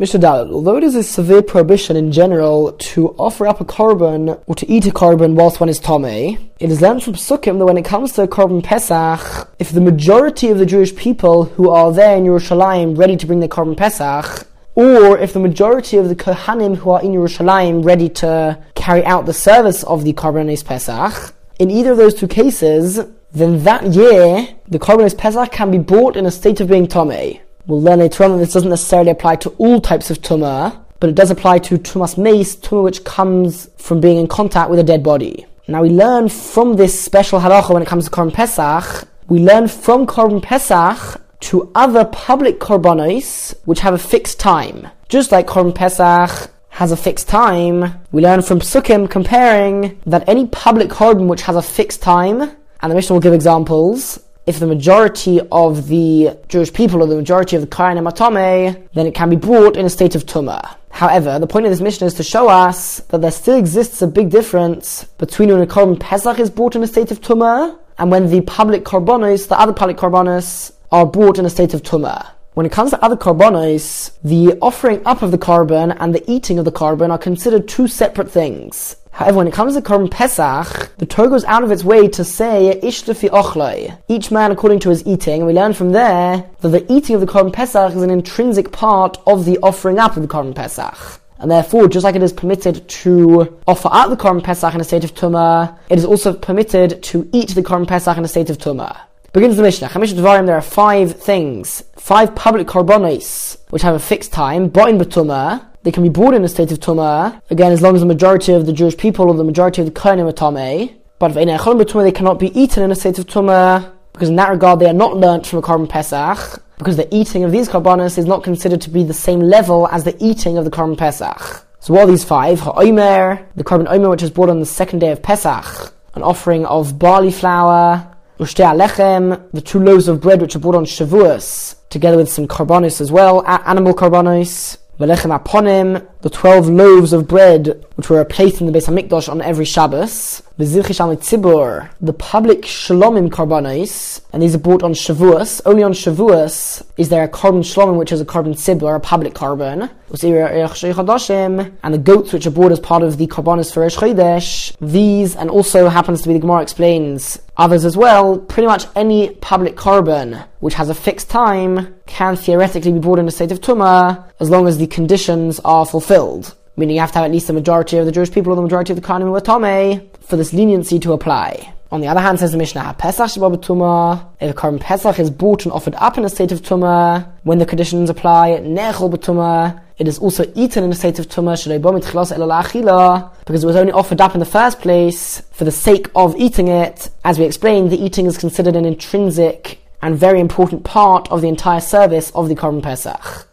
Mishnah Daled, although it is a severe prohibition in general to offer up a korban or to eat a korban whilst one is tomei, it is learned from Psukim that when it comes to a korban Pesach, if the majority of the Jewish people who are there in Yerushalayim ready to bring the korban Pesach, or if the majority of the Kohanim who are in Yerushalayim ready to carry out the service of the korban Pesach, in either of those two cases, then that year the korban Pesach can be bought in a state of being tomei. We'll learn later on that this doesn't necessarily apply to all types of tumah, but it does apply to tumas meis, tumah which comes from being in contact with a dead body. Now we learn from this special halacha when it comes to korban Pesach, we learn from korban Pesach to other public korbanos which have a fixed time. Just like korban Pesach has a fixed time, we learn from Psukim comparing that any public korban which has a fixed time, and the Mishnah will give examples, if the majority of the Jewish people or the majority of the Kohanim are tomei, then it can be brought in a state of tumah. However, the point of this Mishnah is to show us that there still exists a big difference between when a korban Pesach is brought in a state of tumah and when the public korbanos, the other public korbanos, are brought in a state of tumah. When it comes to other korbanos, the offering up of the korban and the eating of the korban are considered two separate things. However, when it comes to korban Pesach, the Torah goes out of its way to say ish lefi ochloi, each man according to his eating, and we learn from there that the eating of the korban Pesach is an intrinsic part of the offering up of the korban Pesach. And therefore, just like it is permitted to offer up the korban Pesach in a state of tumah, it is also permitted to eat the korban Pesach in a state of tumah. Begins the Mishnah. Chamish Dvarim, there are 5 things, 5 public korbanos which have a fixed time, ba'in b'tumah. They can be brought in a state of tumah, again, as long as the majority of the Jewish people or the majority of the Kohanim are tomei. But if they cannot be eaten in a state of tumah, because in that regard they are not learnt from a korban Pesach, because the eating of these korbanos is not considered to be the same level as the eating of the korban Pesach. So what are these 5? Ha'omer, the korban omer which is brought on the second day of Pesach, an offering of barley flour, Ushtei alechem, the 2 loaves of bread which are brought on Shavuos, together with some korbanos as well, animal korbanos, Velechem aponim, the 12 loaves of bread which were placed in the Beis HaMikdash on every Shabbos, V'zilchish al tzibur, the public shalomim korbanos, and these are brought on Shavuos. Only on Shavuos is there a korban shalomim which is a korban tzibur, a public korban, and the goats which are brought as part of the korbanos for Rosh Chodesh. These, and also happens to be, the Gemara explains, others as well, pretty much any public korban which has a fixed time can theoretically be brought in a state of tumah as long as the conditions are fulfilled. Meaning you have to have at least the majority of the Jewish people or the majority of the Kohanim who are tomei for this leniency to apply. On the other hand, says the Mishnah, Pesach sheba b'tumah, if a korban Pesach is brought and offered up in a state of tumah, when the conditions apply, nechol b'tumah, it is also eaten in a state of tumah, because it was only offered up in the first place for the sake of eating it. As we explained, the eating is considered an intrinsic and very important part of the entire service of the korban Pesach.